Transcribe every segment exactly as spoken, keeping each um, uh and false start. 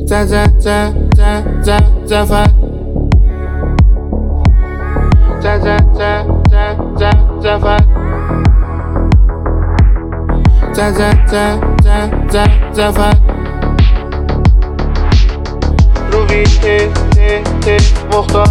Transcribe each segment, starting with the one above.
ز ز ز ز ز زفر ز ز ز ز ز زفر ز ز ز ز ز زفر روی ته ته ته مختار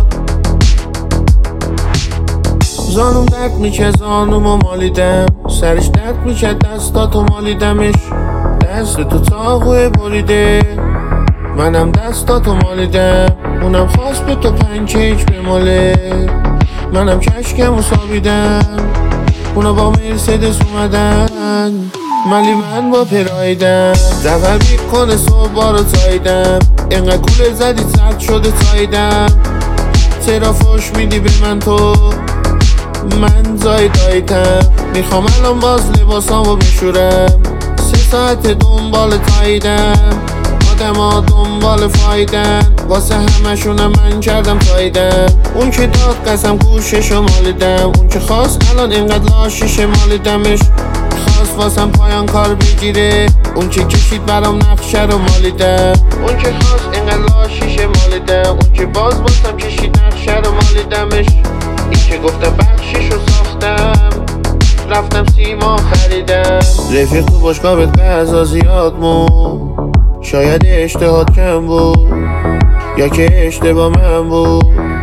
زانوم درد میشه زانومو مالیدم سرش درد میشه دستاتو مالیدمش دست تو چاقوی بریده منم دستاتو مالیدم اونم خواست به تو پنکیک بماله منم کشکمو سابیدم اونا با مرسدس اومدن ملی من با پرایدم زفر میکنه صبح بارو تایدم اینقدر کوله زدی سرد شده تایدم چرا فوش میدی به من تو من زایدایتم میخوام الان باز لباسامو بشورم سه ساعت دنبال تایدم آدم ها دنبال فایدن واسه همشونم من کردم تایدم اون که داد قسم گوششو مالیدم اون که خواست الان اینقدر لاشیشه مالیدمش خواست واسم پایان کار بگیره اون که کشید برام نقشه رو مالیدم اون که خواست اینقدر لاشیشه مالیدم اون که باز واسم کشید نقشه رو مالیدمش این که گفتم بخششو ساختم رفتم سیما خریدم رفیق تو باشگاه بهت غذا زیاد مون شاید اشتهات کم بود یا که اشتباه من بود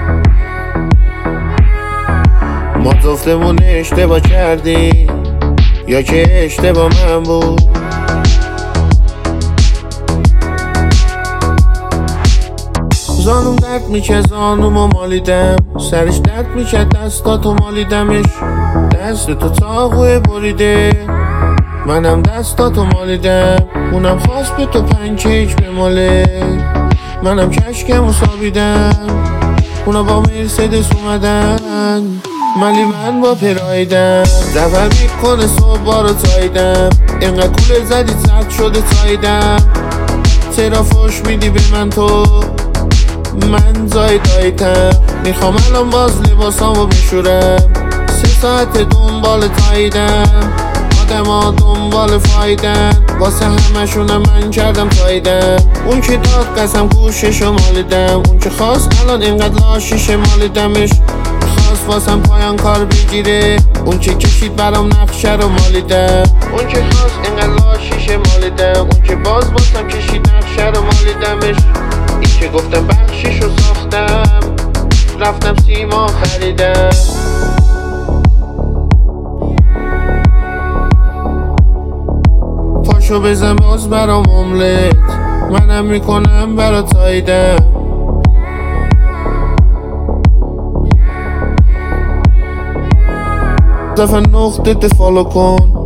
ما جفتمون اشتباه کردیم یا که اشتباه من بود زانوم درد میشه زانومو مالیدم سرش درد میشه دستاتو مالیدمش دست تو چاقوی بریده منم دستاتو مالیدم اونم خواست به تو پنکیک بماله منم کشکمو سابیدم اونا با مرسدس اومدن ملی من با پرایدم زفر میکنه صبح بارو تایدم اینقدر کوله زدی سرد شده تایدم چرا فوش میدی به من تو من زایدایتم میخوام الان باز لباسامو بشورم سه ساعت دنبال تایدم آدم ها دنبال فایدن واسه همشونم من کردم تایدم اون که داد قسم گوششو مالیدم اون که خواست الان اینقدر لاشیشه مالیدمش خواست واسم پایان کار بگیره اون که کشید برام نقشه رو مالیدم اون که خواست اینقدر لاشیشه مالیدم اون که باز واسم کشید نقشه رو مالیدمش این که گفتم بخششو ساختم رفتم سیما خریدم پاشو بزن باز برام املت منم میکنم برا تایدم زفر نقطه فالو کن